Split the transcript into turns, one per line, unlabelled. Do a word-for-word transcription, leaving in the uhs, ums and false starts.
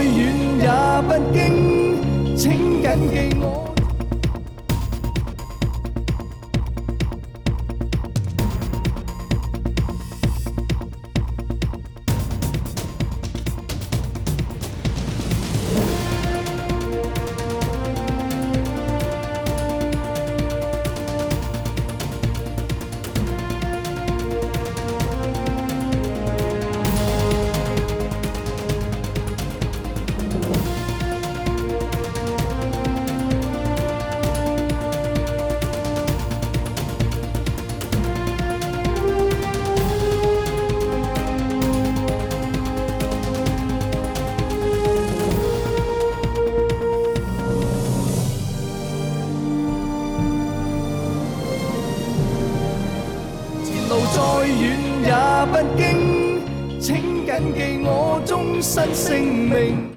遠也不驚，請緊記我。路再遠也不驚，請緊記我終身性命。